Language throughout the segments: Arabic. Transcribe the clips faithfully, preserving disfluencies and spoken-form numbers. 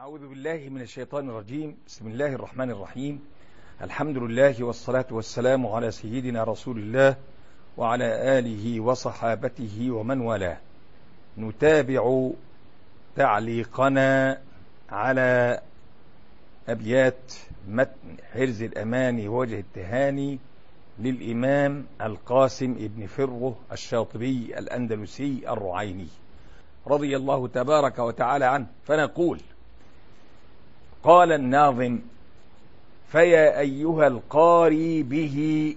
أعوذ بالله من الشيطان الرجيم. بسم الله الرحمن الرحيم. الحمد لله والصلاة والسلام على سيدنا رسول الله وعلى آله وصحابته ومن والاه. نتابع تعليقنا على أبيات متن حرز الأماني ووجه التهاني للإمام القاسم ابن فره الشاطبي الأندلسي الرعيني رضي الله تبارك وتعالى عنه. فنقول: قال الناظم: فيا أيها القاري به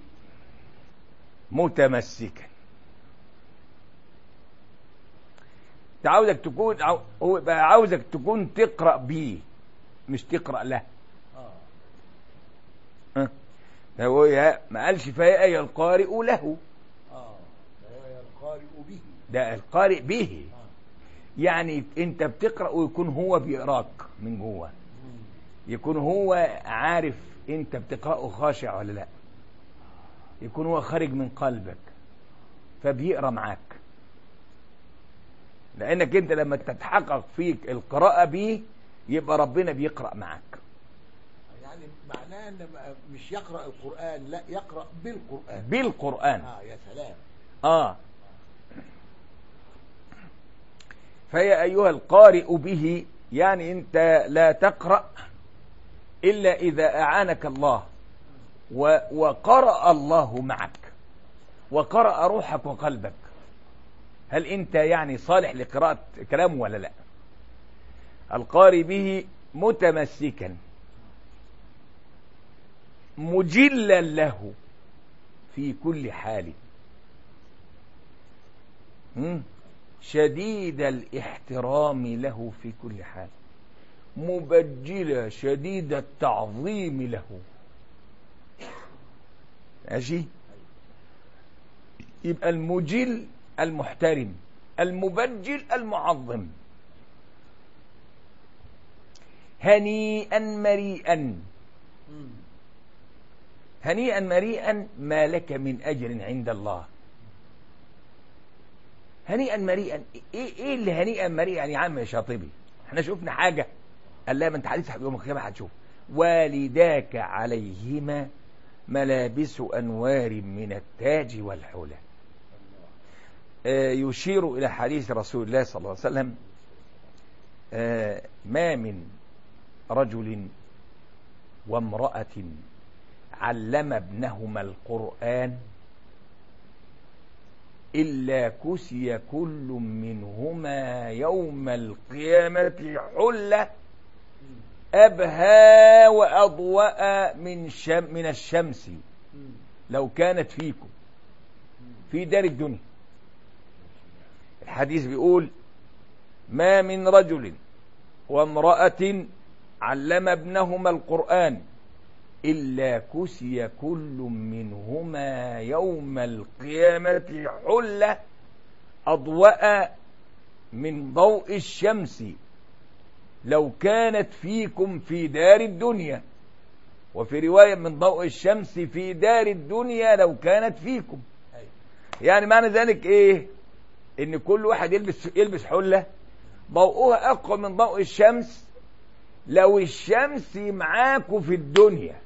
متمسكا. عاوزك تكون هو بقى عاوزك تكون تقرأ به مش تقرأ له. ها هو ما قالش فيا أيها القارئ له. اه فيا القارئ به، ده القارئ به. يعني انت بتقرأ ويكون هو بيقراك من جوه، يكون هو عارف انت بتقرأه خاشع ولا لا، يكون هو خارج من قلبك فبيقرأ معاك، لانك انت لما تتحقق فيك القراءة به يبقى ربنا بيقرأ معاك. يعني معناه ان مش يقرأ القرآن، لا يقرأ بالقرآن. بالقرآن. اه يا سلام. اه فيا أيها القارئ به، يعني أنت لا تقرأ إلا إذا أعانك الله وقرأ الله معك وقرأ روحك وقلبك. هل أنت يعني صالح لقراءة كلامه ولا لا؟ القارئ به متمسكا مجلا له في كل حال، شديد الاحترام له في كل حال، مبجلا شديد التعظيم له. ماشي؟ يبقى المجل المحترم، المبجل المعظم. هنيئا مريئا، هنيئا مريئا ما لك من أجر عند الله. هنيئا مريئا، ايه ايه اللي هنيئا مريئا يا عم يا شاطبي؟ احنا شفنا حاجه؟ قال لا، ما انت حديث يوم القيامه هتشوف. والداك عليهما ملابس انوار من التاج والحلى. آه يشير الى حديث رسول الله صلى الله عليه وسلم: آه ما من رجل وامرأة علم ابنهما القرآن إلا كسي كل منهما يوم القيامة حلة أبهى وأضوأ من, شم من الشمس لو كانت فيكم في دار الدنيا. الحديث بيقول: ما من رجل وامرأة علم ابنهما القرآن إلا كسي كل منهما يوم القيامة حلة أضوأ من ضوء الشمس لو كانت فيكم في دار الدنيا، وفي رواية من ضوء الشمس في دار الدنيا لو كانت فيكم. يعني معنى ذلك إيه؟ إن كل واحد يلبس يلبس حلة ضوءها أقوى من ضوء الشمس لو الشمس معاكم في الدنيا،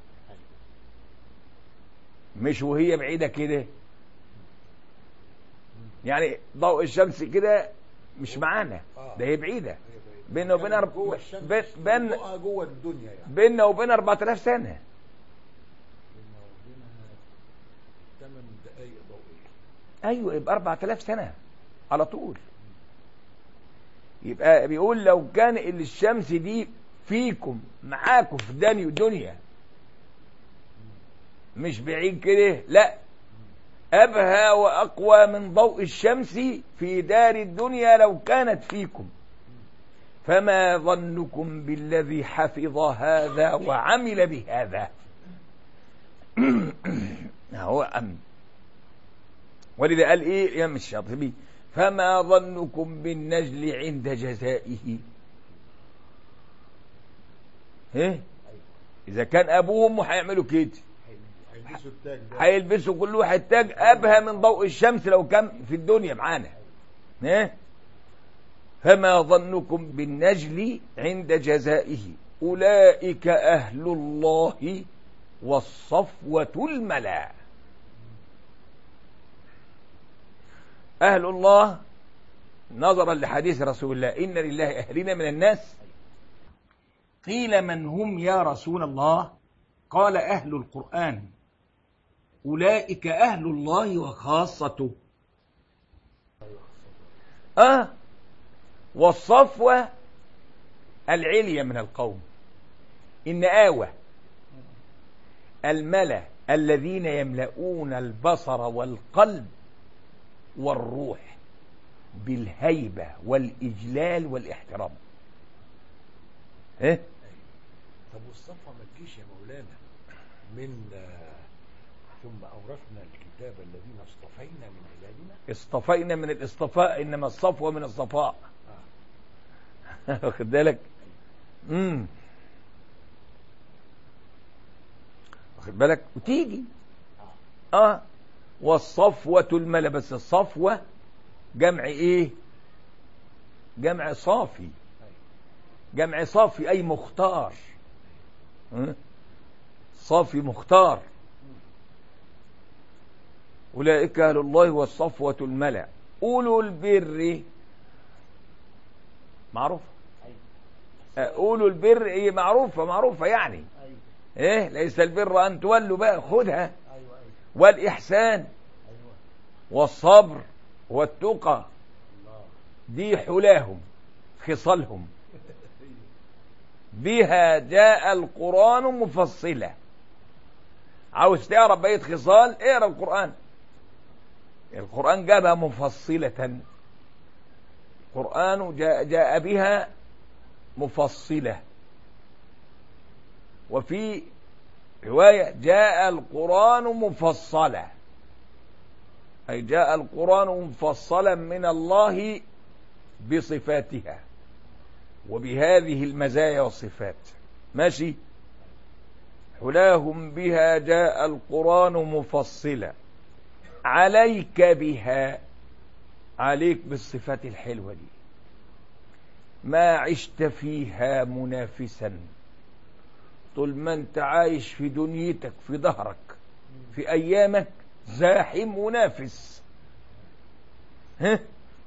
مش وهي بعيدة كده. يعني ضوء الشمس كده مش معانا، ده هي بعيدة بيننا وبين بين جوه الدنيا، يعني بيننا وبين أربعة آلاف سنة. ثمان دقائق ضوئية. أيوة، يبقى أربعة آلاف سنة على طول. يبقى بيقول لو كان الشمس دي فيكم معاكم في دنيا ودنيا، مش بعيد كده، لا، أبهى وأقوى من ضوء الشمس في دار الدنيا لو كانت فيكم. فما ظنكم بالذي حفظ هذا وعمل بهذا؟ هو أم ولذا قال إيه الإمام الشاطبي: فما ظنكم بالنجل عند جزائه؟ إيه؟ إذا كان أبوهم هيعملوا كده هيلبسوا كل واحد تاج أبهى من ضوء الشمس لو كان في الدنيا معانا. إيه؟ فما ظنكم بالنجل عند جزائه أولئك أهل الله والصفوة الملا. أهل الله نظرا لحديث رسول الله إن لله أهلين من الناس. قيل من هم يا رسول الله؟ قال أهل القرآن أولئك أهل الله وخاصته. آه والصفوة العليا من القوم، إن آوى الملأ الذين يملؤون البصر والقلب والروح بالهيبة والإجلال والاحترام. إيه؟ طب والصفوة ما تجيش يا مولانا من آه ثم أورثنا الكتاب الذين اصطفينا من عبادنا؟ اصطفينا من الاصطفاء، إنما الصفوة من الصفاء. آه. واخد بالك؟ امم واخد بالك؟ وتيجي اه والصفوة الملا، بس الصفوة جمع ايه؟ جمع صافي، جمع صافي أي مختار. اه؟ صافي مختار. أولئك أهل الله والصفوة الملا أولو البر. معروف أولو البر إيه؟ معروفة معروفة يعني إيه؟ ليس البر أن تولوا بقى، خدها. والإحسان والصبر والتقى، دي حلاهم خصالهم، بها جاء القرآن مفصلة. عاوز تعرف بقية خصال؟ اقرأ القرآن. القرآن جابها مفصلة، القرآن جاء, جاء بها مفصلة. وفي رواية جاء القرآن مفصلا، أي جاء القرآن مفصلا من الله بصفاتها وبهذه المزايا والصفات. ماشي؟ حلاهم بها جاء القرآن مفصلا عليك بها، عليك بالصفات الحلوة دي، ما عشت فيها منافسا، طول ما انت عايش في دنيتك في ظهرك في أيامك زاحم منافس. ها؟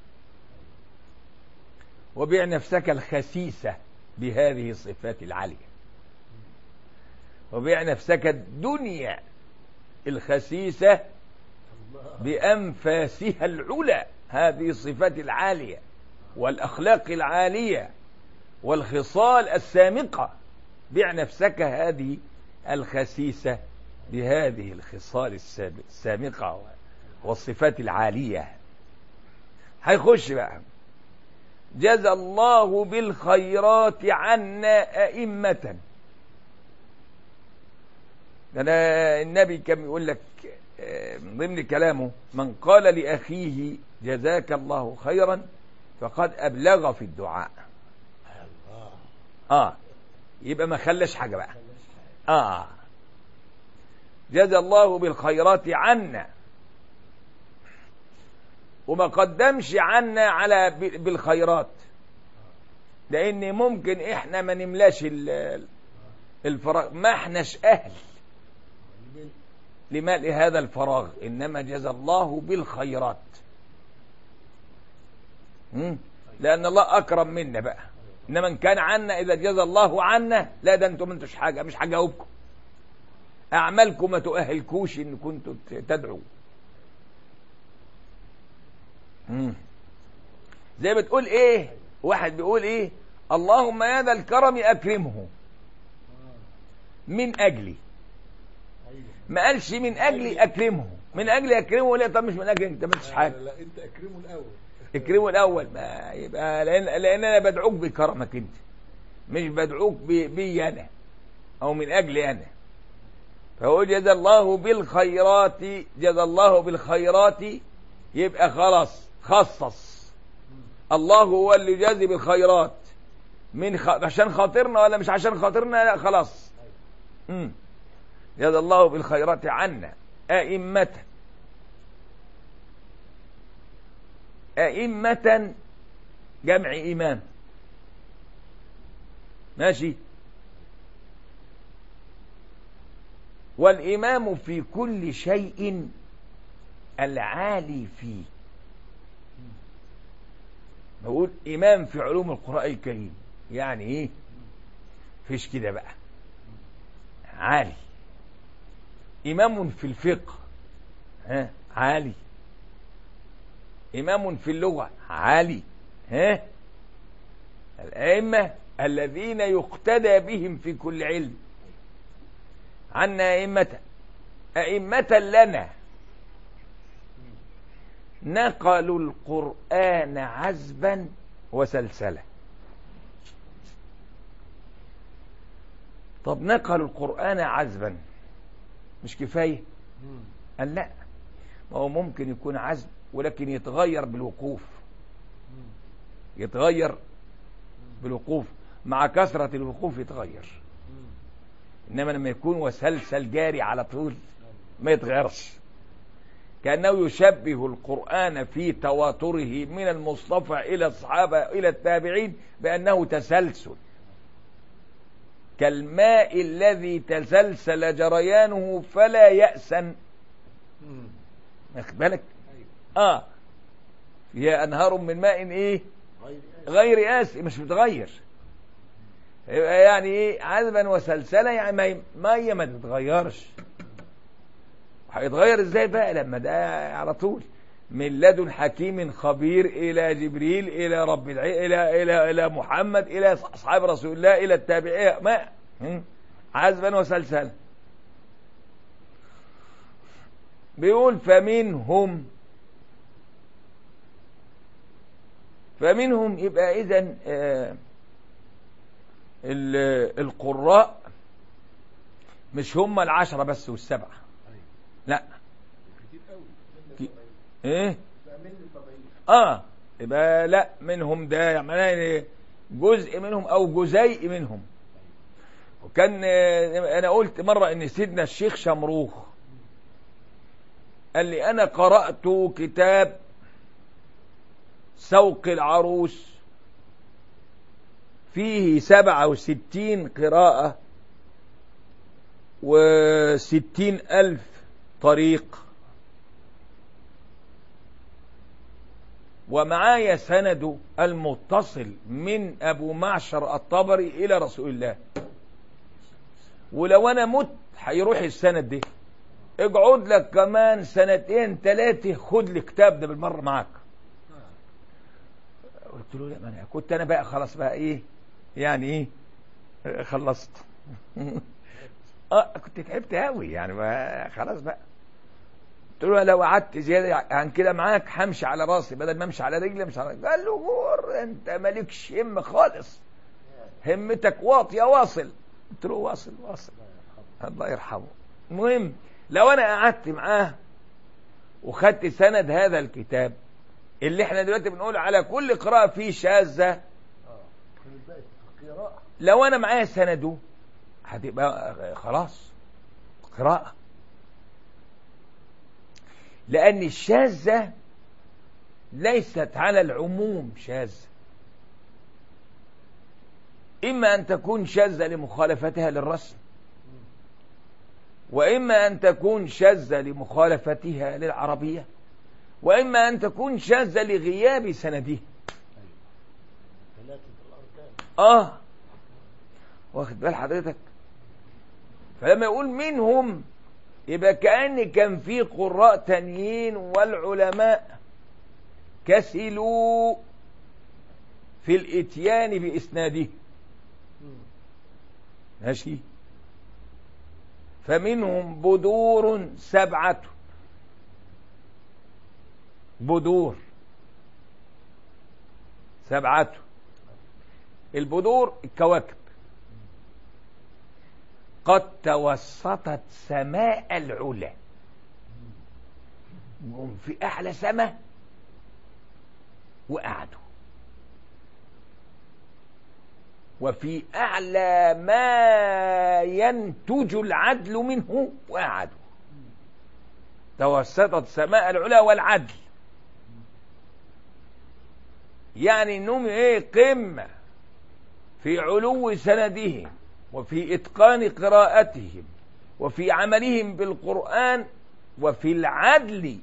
وبيع نفسك الخسيسة بهذه الصفات العالية، وبيع نفسك الدنيا الخسيسة بأنفاسها العلى، هذه الصفات العالية والأخلاق العالية والخصال السامقة. بيع نفسك هذه الخسيسة بهذه الخصال السامقة والصفات العالية. هيخش بقى جزى الله بالخيرات عنا أئمة. أنا النبي كان يقول لك من ضمن كلامه من قال لأخيه جزاك الله خيرا فقد أبلغ في الدعاء. آه يبقى ما خلش حاجة بقى. آه جزى الله بالخيرات عنا، وما قدمش عنا على بالخيرات، لأن ممكن إحنا ما نملاش الفراغ، ما إحناش أهل لملء هذا الفراغ، إنما جزى الله بالخيرات. لأن الله أكرم منا بقى. إنما إن كان عنا إذا جزى الله عنا لا، ده أنتم منتوش حاجة، مش هجاوبكم، أعمالكم ما تؤهلكوش إن كنتوا تدعوا. مم. زي بتقول إيه، واحد بيقول إيه اللهم يا ذا الكرم أكرمه من أجلي، ما قالش من أجلي أكرمه، من أجلي أكرمه ليه؟ طب مش من أجلي، أنت ما عملتش حاجة. لا أنت أكرمه الأول، اكرمه الأول. ما يبقى لأن, لأن أنا بدعوك بكرمك أنت، مش بدعوك بي أنا أو من أجلي أنا. فهو جزى الله بالخيرات، جزى الله بالخيرات، يبقى خلاص خصص الله هو اللي جازي بالخيرات من خ... عشان خاطرنا ولا مش عشان خاطرنا، لا خلاص. امم جزى الله بالخيرات عنا أئمة. أئمة جمع إمام. ماشي. والإمام في كل شيء العالي فيه. بقول إمام في علوم القرآن الكريم، يعني إيه؟ فيش كده بقى، عالي. إمام في الفقه، ها، عالي. إمام في اللغة، عالي. ها، الأئمة الذين يقتدى بهم في كل علم. عنا أئمة أئمة لنا نقلوا القرآن عزبا وسلسلة. طب نقلوا القرآن عزبا مش كفاية؟ قال لا، ما هو ممكن يكون عزب ولكن يتغير بالوقوف، يتغير بالوقوف، مع كثرة الوقوف يتغير. إنما لما يكون وسلسل جاري على طول ما يتغيرش. كأنه يشبه القرآن في تواتره من المصطفى إلى الصحابة إلى التابعين بأنه تسلسل، كالماء الذي تسلسل جريانه فلا يأسن. واخد بالك؟ آه هي أنهار من ماء إيه؟ غير آسن، مش متغير. يعني إيه عذبا وسلسلة؟ يعني مية ما تتغيرش. هيتغير ازاي بقى لما ده على طول من لدن حكيم خبير الى جبريل الى رب العالمين الى الى الى محمد الى اصحاب رسول الله الى التابعين، ما عذبا وسلسلا. بيقول فمنهم فمنهم يبقى اذن آه القراء مش هم العشرة بس والسبعة، لا كي... ايه اه يبقى لا منهم ده يعني جزء منهم او جزيء منهم. وكان انا قلت مرة ان سيدنا الشيخ شمروخ قال لي انا قرأت كتاب سوق العروس فيه سبعة وستين قراءة وستين ألف طريق، ومعايا سند المتصل من أبو معشر الطبري إلى رسول الله، ولو أنا مت هيروح السند ده. اقعد لك كمان سنتين ثلاثة خد لي كتاب ده بالمرة معاك. قلت له لا، ما أنا كنت أنا بقى خلاص بقى إيه يعني إيه خلصت. اه كنت تعبت قوي يعني، ما خلاص بقى. قلت له لو قعدت زياده عن كده معاك همشي على راسي بدل ما امشي على رجلي. مش على رجلي. قال له جور انت مالكش هم خالص، همتك واطيه واصل. قلت له واصل واصل الله يرحمه. المهم لو انا قعدت معاه وخدت سند هذا الكتاب اللي احنا دلوقتي بنقول على كل قراءه فيه شاذه، لو انا معايا سنده هتبقى خلاص قراءة. لأن الشاذة ليست على العموم شاذة، إما أن تكون شاذة لمخالفتها للرسم، وإما أن تكون شاذة لمخالفتها للعربية، وإما أن تكون شاذة لغياب سنده. آه واخد بال حضرتك؟ فلما يقول منهم يبقى كأن كان في قراء تانيين والعلماء كسلوا في الاتيان بإسناده. ماشي. فمنهم بدور سبعة، بدور سبعة. البدور الكواكب قد توسطت سماء العلا، هم في أعلى سماء وقعدوا، وفي أعلى ما ينتج العدل منه وقعدوا. توسطت سماء العلا والعدل. يعني انهم ايه قمة في علو سندهم وفي اتقان قراءتهم وفي عملهم بالقرآن وفي العدل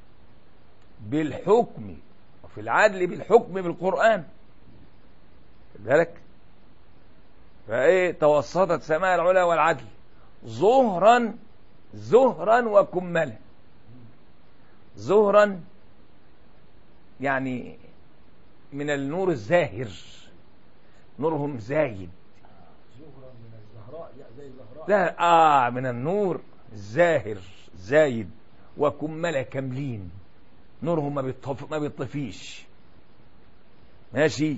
بالحكم وفي العدل بالحكم بالقرآن. ذلك فايه توسطت سماء العلا والعدل ظهرا زهرا وكملا. زهرا يعني من النور الزاهر، نورهم زايد. زهرا من الزهراء زي الزهراء. لا آه من النور الزاهر زايد، وكملا كاملين، نورهم ما بيطف ما بيطفيش. ماشي.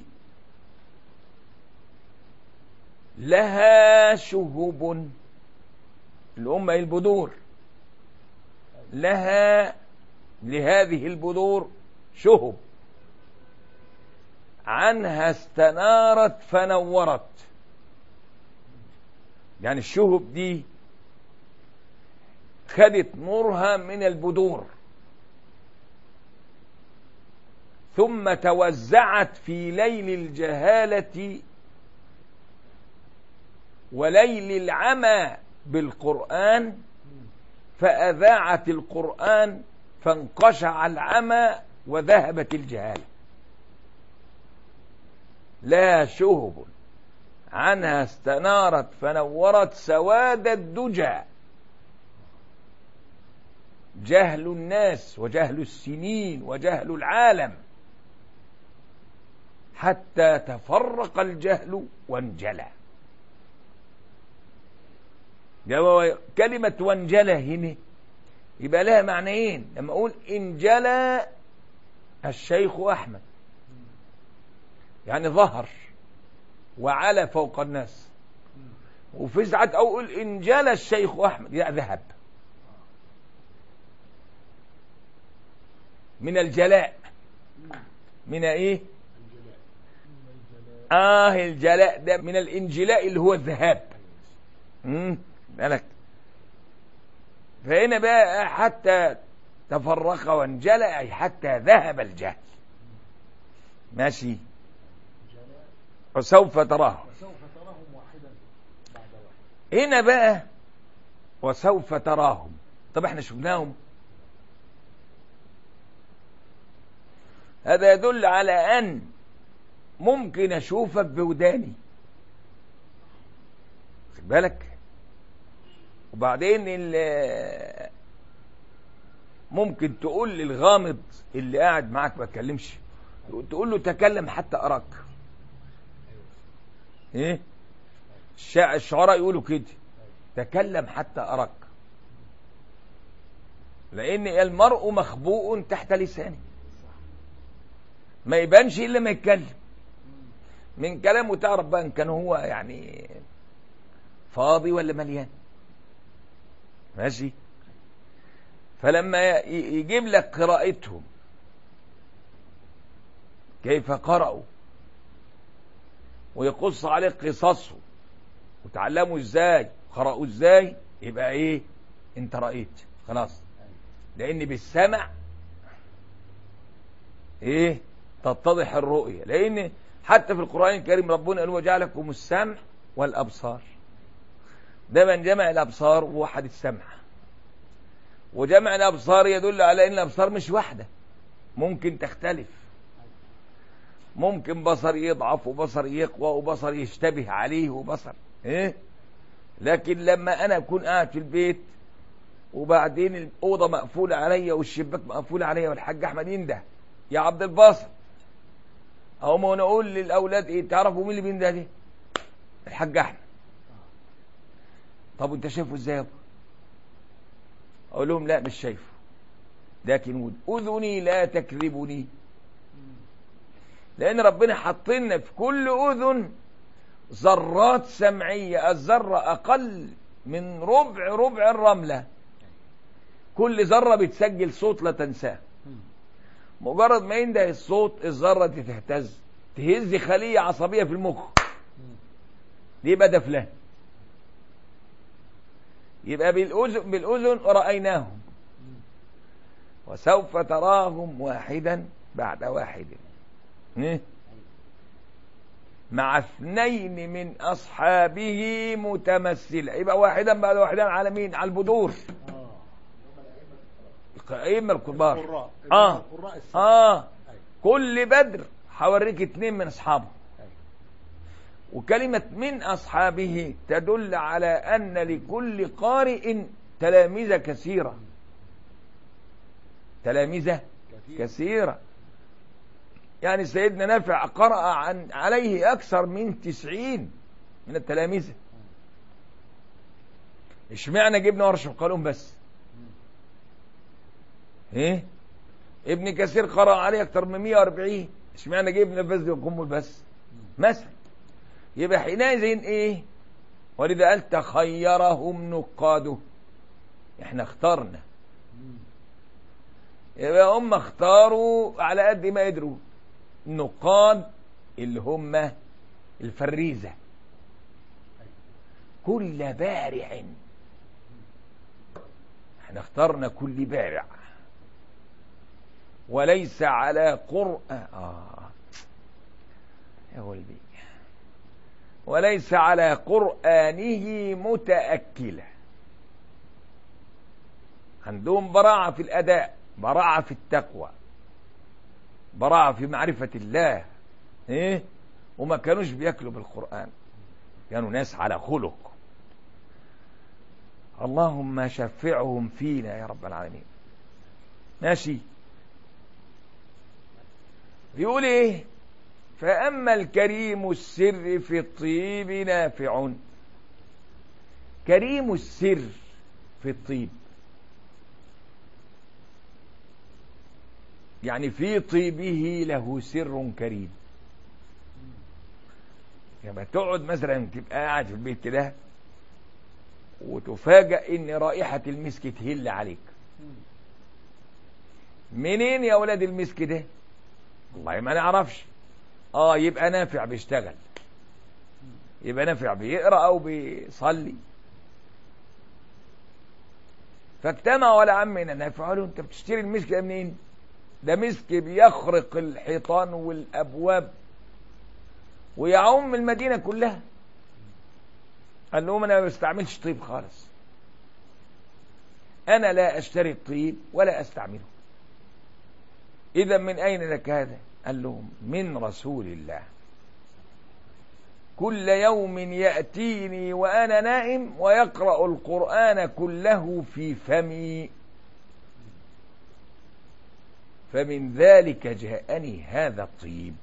لها شهب، الأمة البدور، لها لهذه البذور شهب عنها استنارت فنورت. يعني الشهب دي خدت نورها من البذور ثم توزعت في ليل الجهالة وليل العمى بالقرآن، فأذاعت القرآن فانقشع العمى وذهبت الجهالة. لا شهب عنها استنارت فنورت سواد الدجى، جهل الناس وجهل السنين وجهل العالم حتى تفرق الجهل وانجلى. كلمة وانجلى هنا يبقى لها معنيين. لما أقول انجلى الشيخ أحمد يعني ظهر وعلى فوق الناس، وفي ساعات أقول انجلى الشيخ أحمد يعني ذهب من الجلاء. من ايه؟ اه الجلاء ده من الانجلاء اللي هو الذهاب. امم بالك. فهنا بقى حتى تفرق وانجلى أي حتى ذهب الجهل. ماشي. وسوف تراهم وسوف تراهم واحدا بعد واحد. هنا بقى وسوف تراهم. طب احنا شفناهم. هذا يدل على أن ممكن أشوفك بوداني، خد بالك. وبعدين ممكن تقول للغامض اللي قاعد معاك ما تكلمش، تقول له تكلم حتى أراك. ايه الشعراء يقولوا كده، تكلم حتى أراك، لأن المرء مخبوء تحت لسانه، ما يبانش إلا ما يتكلم. من كلامه تعرف بقى إن كان هو يعني فاضي ولا مليان. ماشي. فلما يجيب لك قراءتهم كيف قرأوا ويقص عليك قصصهم وتعلموا ازاي قرأوا ازاي، يبقى ايه انت رأيت خلاص. لان بالسمع ايه تتضح الرؤية. لان حتى في القرآن الكريم ربنا قال وجعلكم السمع والأبصار، ده من جمع الأبصار ووحد السمع. وجمع الأبصار يدل على أن الأبصار مش واحدة، ممكن تختلف، ممكن بصر يضعف وبصر يقوى وبصر يشتبه عليه وبصر إيه. لكن لما أنا أكون قاعد في البيت وبعدين الأوضة مقفولة عليا والشباك مقفولة عليا والحاج أحمد ينده يا عبد الباسط، أو ما نقول للأولاد إيه تعرفوا مين اللي بينده دي؟ الحاج أحمد. طب أنت شايفه إزاي يا أبو؟ أقول لهم لا مش شايفه، لكن أذني لا تكذبني، لأن ربنا حطلنا في كل أذن ذرات سمعية، الذرة أقل من ربع ربع الرملة، كل ذرة بتسجل صوت لا تنساه. مجرد ما ينده الصوت الذرة تهتز، تهز خلية عصبية في المخ، يبقى ده فلان. يبقى بالأذن بالأذن رأيناهم وسوف تراهم واحدا بعد واحد. إيه؟ مع اثنين من أصحابه متمثلة، يبقى واحدا بعد واحدا على مين؟ على البدور، الأئمة الكبار. آه آه كل بدر هوريك اثنين من أصحابه. وكلمة من أصحابه تدل على أن لكل قارئ تلاميذ كثيرة، تلاميذ كثيرة. يعني سيدنا نافع قرأ عن عليه أكثر من تسعين من التلاميذ. اشمعنى جبنا ورش القانون بس؟ ايه؟ ابن كثير قرأ عليه أكثر من مئة وأربعين، اشمعنى جبنا بس وقنبل بس مثلا؟ يبقى حينئذ ايه؟ ولذا قال تخيرهم نقاده، احنا اخترنا، يبقى هم اختاروا على قد ما قدروا. النقاد اللي هم الفريزة، كل بارع، احنا اخترنا كل بارع، وليس على قرآن آه يا ولدي وليس على قرآنه متأكلة. عندهم براعة في الأداء، براعة في التقوى، براعة في معرفة الله، إيه؟ وما كانوش بيأكلوا بالقرآن، كانوا ناس على خلق. اللهم شفعهم فينا يا رب العالمين. ماشي. بيقول إيه؟ فأما الكريم السر في الطيب نافع. كريم السر في الطيب يعني في طيبه له سر كريم. يعني تقعد مثلا تبقى قاعد في البيت كده وتفاجأ ان رائحة المسك تهل عليك. منين يا ولاد المسك ده؟ والله ما نعرفش. اه يبقى نافع بيشتغل، يبقى نافع بيقرأ او بيصلي. فاجتمع ولا عمنا نافع قالوا انت بتشتري المسك ده منين؟ ده مسك بيخرق الحيطان والابواب ويعم المدينة كلها. قال لهم انا ما بستعملش طيب خالص، انا لا اشتري الطيب ولا استعمله. اذا من اين لك هذا؟ قال لهم من رسول الله، كل يوم يأتيني وأنا نائم ويقرأ القرآن كله في فمي، فمن ذلك جاءني هذا الطيب.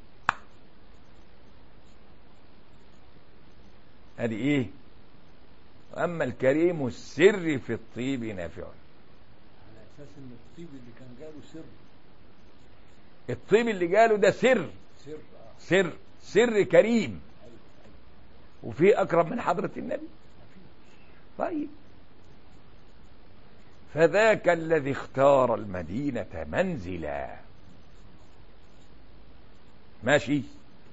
هذه ايه؟ أما الكريم السر في الطيب نافع. على أساس أن الطيب اللي كان قاله سر، الطيب اللي قاله ده سر سر آه. سر سر كريم. وفي أقرب من حضرة النبي؟ طيب. فذاك الذي اختار المدينة منزلا. ماشي.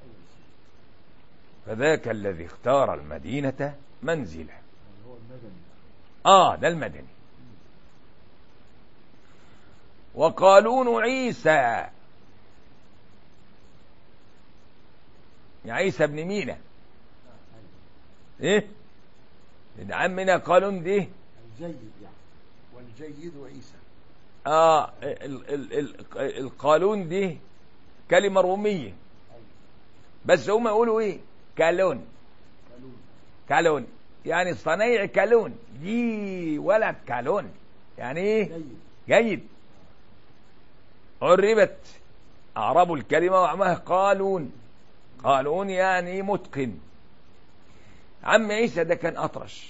فذاك الذي اختار المدينة منزلا. هو المدني. آه ده المدني. وقالون عيسى، يا عيسى بن مينا، ايه ابن عمنا قالون دي الجيد يعني، والجيد عيسى. اه ال ال ال القالون دي كلمة رومية، بس هم يقولوا ايه؟ كالون. كالون كالون يعني صنيع كالون، دي ولد كالون يعني ايه؟ جيد. جيد. عربت أعربوا الكلمة وعمها قالون. قالون يعني متقن. عم عيسى ده كان أطرش،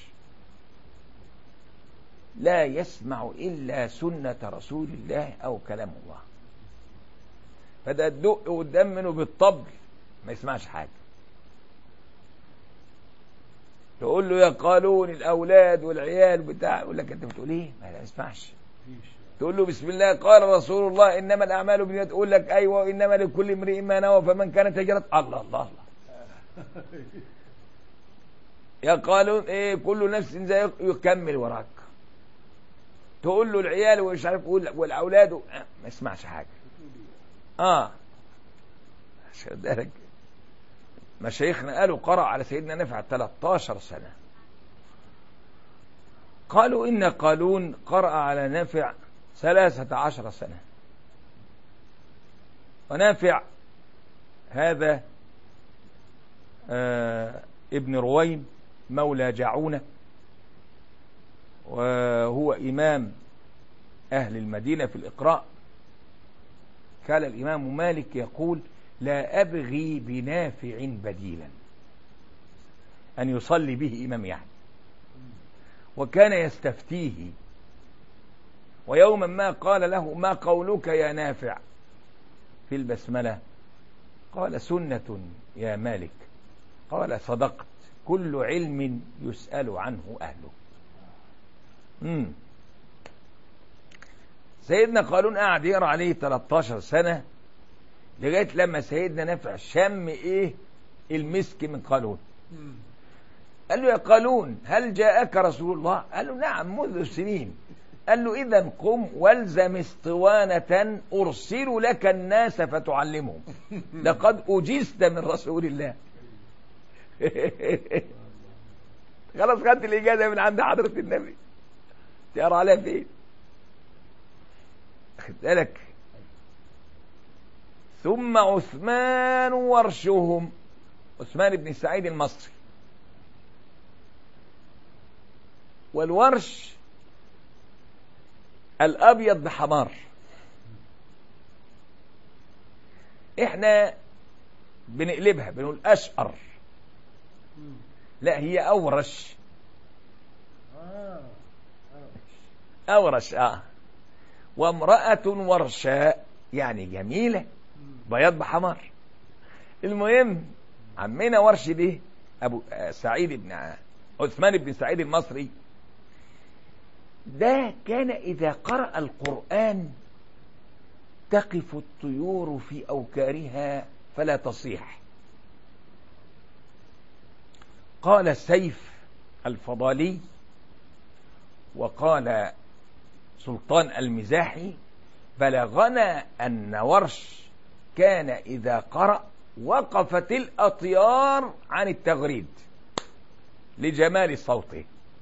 لا يسمع إلا سنة رسول الله أو كلام الله، فده الدق قدام منه بالطبل ما يسمعش حاجة. تقول له يا قالون الأولاد والعيال بتاع، يقول لك أنت بتقول إيه؟ ما يسمعش. تقول له بسم الله قال رسول الله إنما الأعمال بالنيات، يقول لك أيوة إنما لكل امرئ ما نوى فمن كانت هجرته. الله الله الله. يا قالون إيه كل نفس زي يكمل وراك. تقول له العيال ومش عارف والأولاد ما يسمعش حاجة. آه ذلك مشايخنا قالوا قرأ على سيدنا نافع ثلاثة عشر سنة. قالوا إن قالون قرأ على نافع ثلاثة عشر سنة. ونافع هذا آه ابن رويم مولى جعونة، وهو إمام أهل المدينة في الإقراء. كان الإمام مالك يقول: لا أبغي بنافع بديلا، أن يصلي به إمام يعني. وكان يستفتيه، ويوما ما قال له: ما قولك يا نافع في البسملة؟ قال: سنة يا مالك. قال: صدقت، كل علم يسأل عنه أهله. مم. سيدنا قالون قاعد يقرأ عليه ثلاثة عشر سنة لغاية لما سيدنا نافع شم إيه المسك من قالون. قال له: يا قالون، هل جاءك رسول الله؟ قال له: نعم، منذ سنين. قال له: إذا قم والزم اسطوانة أرسل لك الناس فتعلمهم، لقد أجزت من رسول الله. خلاص خدت الإجازة من عند حضرة النبي، تقرأ عليها فين؟ خد بالك. ثم عثمان ورشهم، عثمان بن سعيد المصري. والورش الأبيض بحمار. احنا بنقلبها بنقول أشقر، لا هي أورش. أورش آه وامرأة ورشاء يعني جميلة بياض بحمار. المهم عمنا ورش ده أبو سعيد بن عثمان بن سعيد المصري ده كان إذا قرأ القرآن تقف الطيور في أوكارها فلا تصيح. قال السيف الفضالي وقال سلطان المزاحي: بلغنا أن ورش كان إذا قرأ وقفت الأطيار عن التغريد لجمال صوته.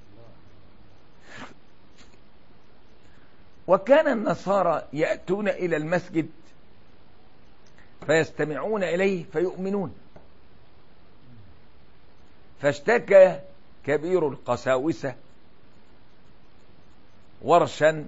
وكان النصارى يأتون إلى المسجد فيستمعون إليه فيؤمنون. فاشتكى كبير القساوسة ورشا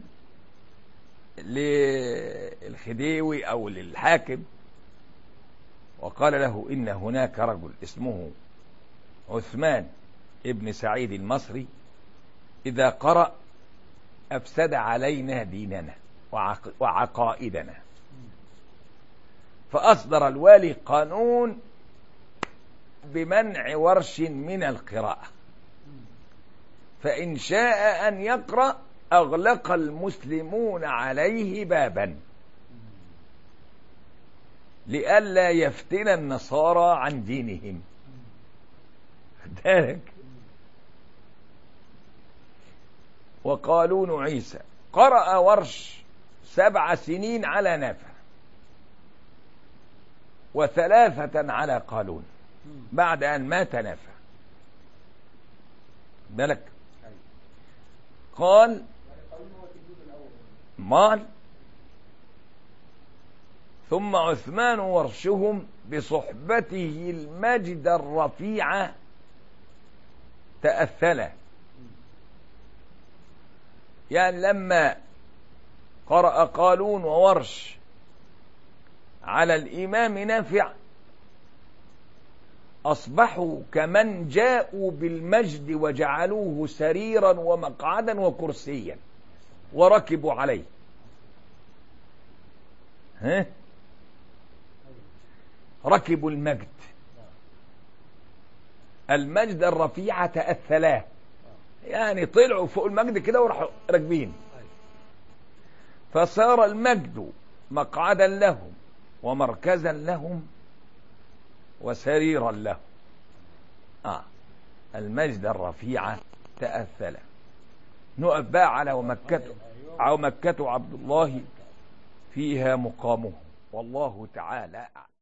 للخديوي أو للحاكم، وقال له: إن هناك رجل اسمه عثمان ابن سعيد المصري إذا قرأ أفسد علينا ديننا وعقائدنا. فأصدر الوالي قانون بمنع ورش من القراءة، فإن شاء أن يقرأ أغلق المسلمون عليه بابا لئلا يفتن النصارى عن دينهم. ذلك وقالون عيسى قرأ ورش سبع سنين على نافع وثلاثة على قالون بعد أن مات نافع. بالك قال مال. ثم عثمان ورشهم بصحبته المجد الرفيع تأثلا، يعني لما قرأ قالون وورش على الإمام نافع أصبحوا كمن جاءوا بالمجد وجعلوه سريرا ومقعدا وكرسيا وركبوا عليه. ها؟ ركبوا المجد، المجد الرفيع تأثلاه، يعني طلعوا فوق المجد كده وراحوا راكبين، فصار المجد مقعدا لهم ومركزا لهم وسريرا لهم. آه المجد الرفيع تأثل. نقف بقى على ومكة أو مكة عبد الله فيها مقامه، والله تعالى أعلم.